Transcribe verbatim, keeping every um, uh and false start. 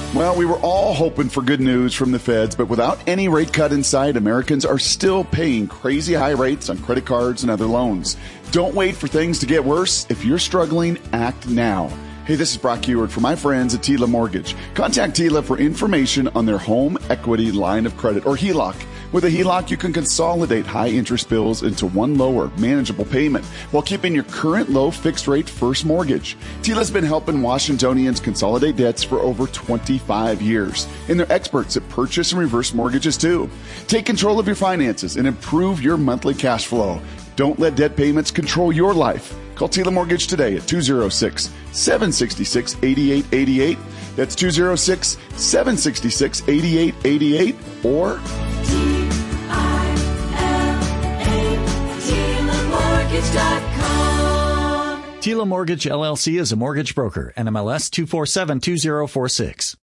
Well, we were all hoping for good news from the feds, but without any rate cut in sight, Americans are still paying crazy high rates on credit cards and other loans. Don't wait for things to get worse. If you're struggling, act now. Hey, this is Brock Ewart for my friends at Tila Mortgage. Contact Tila for information on their home equity line of credit, or H E L O C. With a H E L O C, you can consolidate high-interest bills into one lower, manageable payment while keeping your current low fixed-rate first mortgage. Tila's been helping Washingtonians consolidate debts for over twenty-five years, and they're experts at purchase and reverse mortgages, too. Take control of your finances and improve your monthly cash flow. Don't let debt payments control your life. Call Tila Mortgage today at two oh six, seven six six, eight eight eight eight. That's two oh six, seven six six, eight eight eight eight or Tila Mortgage, L L C is a mortgage broker. N M L S two four seven two zero four six.